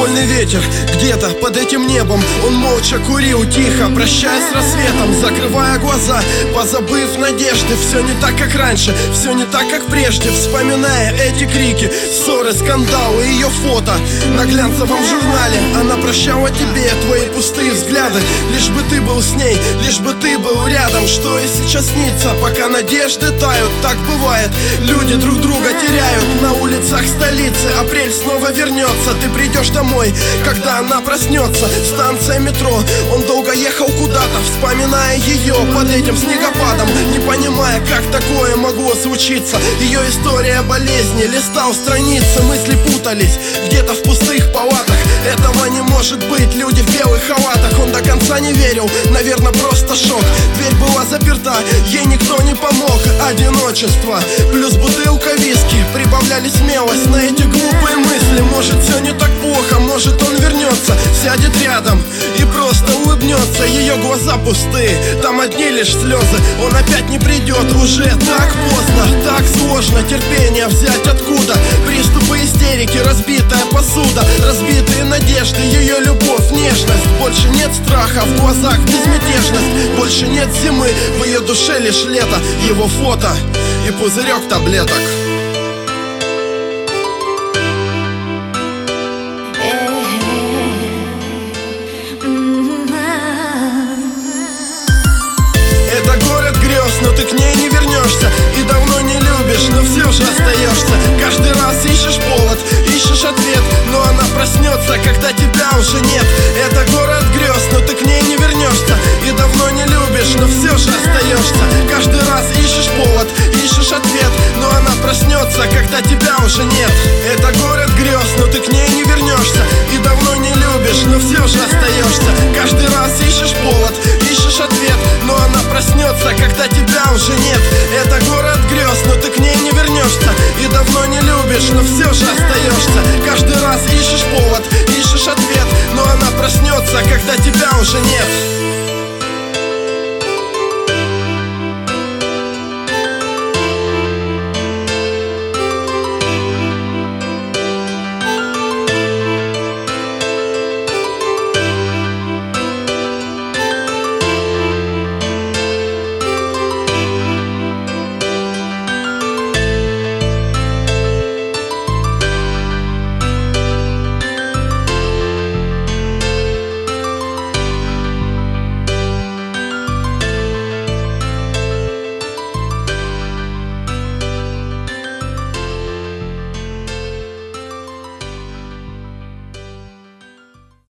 Вольный ветер где-то под этим небом. Он молча курил тихо, прощаясь с рассветом, закрывая глаза, позабыв надежды. Все не так, как раньше, все не так, как прежде. Вспоминая эти крики, ссоры, скандалы, ее фото на глянцевом журнале. Она прощала тебе твои пустые взгляды, лишь бы ты был с ней, лишь бы ты был рядом. Что и сейчас снится, пока надежды тают. Так бывает, люди друг друга теряют на улицах столицы. Апрель снова вернется, ты придешь домой, когда она проснется. Станция метро, он долго ехал куда-то, вспоминая ее под этим снегопадом, не понимая, как такое могло случиться. Ее история болезни, листал страницы, мысли путались где-то в пустых палатах. Этого не может быть, люди в белых халатах. Он до конца не верил, наверное, просто шок. Дверь была заперта, ей никто не помог. Одиночество плюс бутылка виски прибавляли смелость на эти глупые мысли. Может, все не так плохо, может, он вернется, сядет рядом и просто улыбнется. Ее глаза пустые, там одни лишь слезы. Он опять не придет, уже так поздно, так сложно терпение взять откуда. Приступы истерики, разбитая посуда, разбитые надежды, ее любовь, нежность. Больше нет страха, в глазах безмятежность. Больше нет зимы, в ее душе лишь лето. Его фото и пузырек таблеток. Это город грез, но ты к ней не вернешься. И давно не любишь, но все же остаешься. Каждый раз ищешь повод, ищешь ответ, но она проснется, когда тебя уже нет. Это город грез, но ты к ней не вернешься. И давно не любишь, но все же остаешься.